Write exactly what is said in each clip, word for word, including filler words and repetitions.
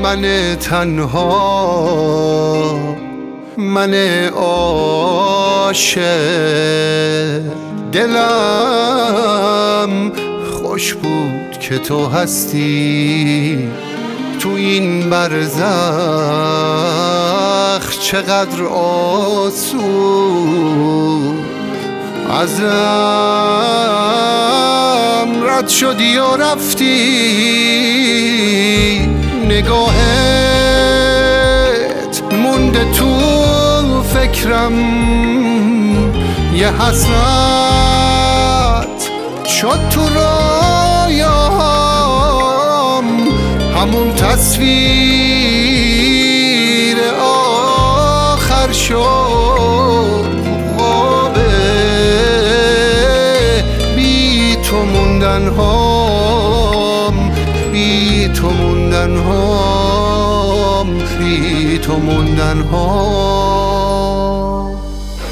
من تنها، من عاشق. دلم خوش بود که تو هستی تو این برزخ، چقدر آسون ازم رد شدی و رفتی. نگاهت مونده تو فکرم، یه حسرت شد تو رویام، همون تصویر آخر شد خوابه. بی تو موندن هام، بی تو موندن هام، بی تو موندن هام.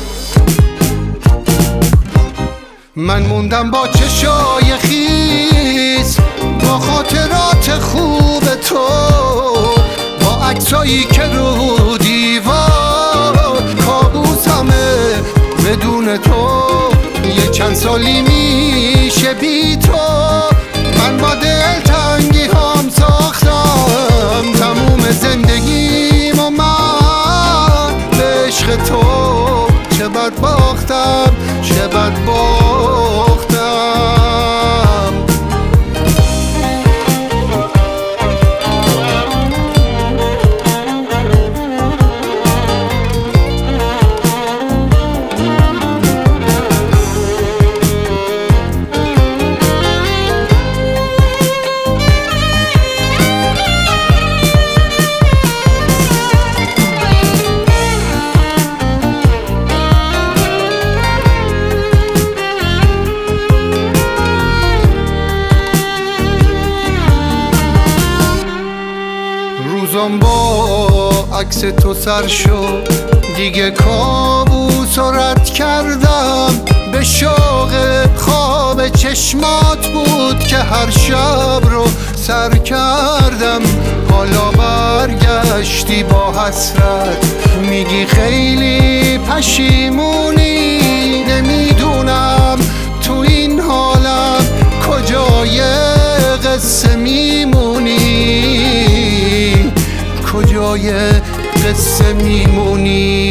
من موندم با چشای خیس، با خاطرات خوب تو، با عکسایی که رو دیوار کابوسمه بدون تو. یه چند سالی میشه بی تو، من با دلتنگی هم ساختم تموم زندگیم و من به عشق تو چه بد باختم، چه بد باختم. روزم با عکس تو سر شد، دیگه کابوس رو رد کردم. به شوق خواب چشمات بود که هر شب رو سر کردم. حالا برگشتی با حسرت، میگی خیلی پشیمونی. نمیدونم تو این حالم کجای قصه میمونی، کجای قصه میمونی.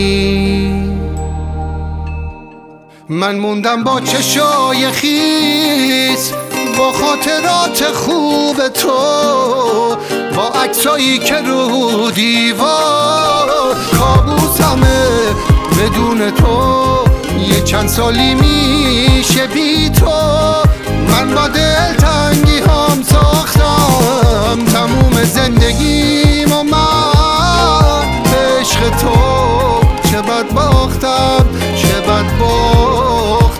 من موندم با چشای خیس، با خاطرات خوب تو، با عکسایی که رو دیوار کابوسمه بدون تو. یه چند سالی میشه بی تو، من با دلتنگی هم ساختم تموم زندگیم و من به عشق تو چه بد باختم، چه بد باختم.